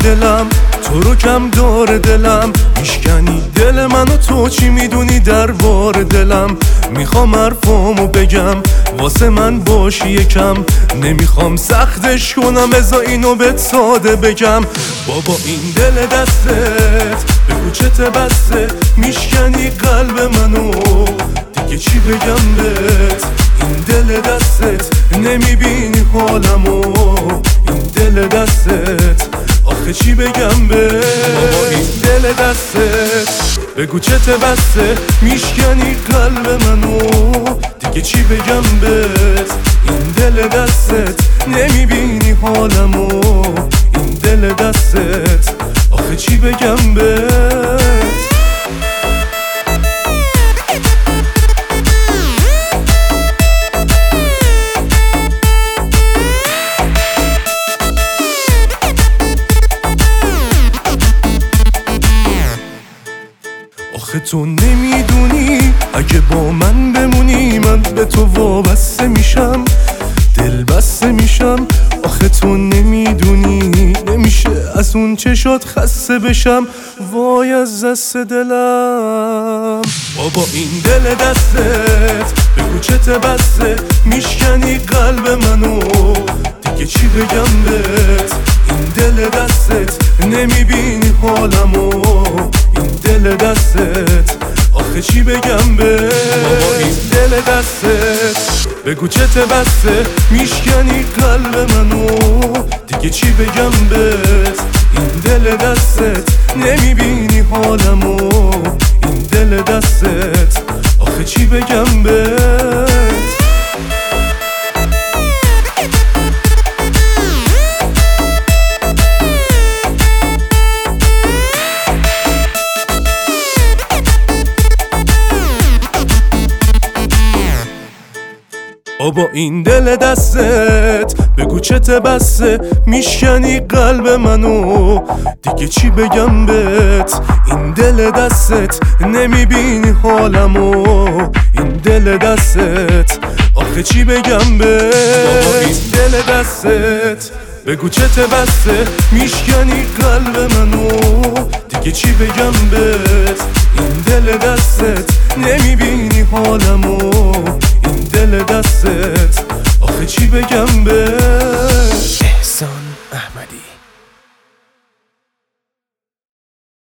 دلم تو رو کم داره دلم، میشکنی دل منو تو چی میدونی دربار دلم. میخوام حرفامو بگم واسه من باشی یکم، نمیخوام سختش کنم ازا اینو بهت ساده بگم. بابا این دل دستت بگو چته بسته، میشکنی قلب منو دیگه چی بگم بهت. این دل دستت نمیبینی حالمو، این دل دستت آخه چی بگم بهت. بابا این دل دستت بگو چته بسته، میشکنی قلب منو دیگه چی بگم بهت. این دل دستت نمیبینی حالمو، این دل دستت آخه چی بگم بهت. آخه تو نمیدونی اگه با من بمونی من به تو وابسته میشم، دل بسته میشم. آخه تو نمیدونی نمیشه از اون چشات خسته بشم، وای از دست دلم. بابا این دل دستت بگو چته بسته، میشکنی قلب منو دیگه چی بگم بهت. این دل دستت نمیبینی حالمو، این دل دستت آخه چی بگم بهت. بابا این دل دستت بگو چته بسته، میشکنی قلب منو دیگه چی بگم بهت. این دل دستت نمیبینی حالمو، این دل دستت آخه چی بگم بهت. بابا این دل دستت بگو چته بسته، میشکنی قلب منو دیگه چی بگم بهت. این دل دستت نمیبینی حالمو، این دل دستت آخه چی بگم بهت. بابا این دل دستت بگو چته بسته، میشکنی قلب منو دیگه چی بگم بهت. این دل دستت نمیبینی حالمو، این دل دستت آخه چی بگم بهت. احسان احمدی.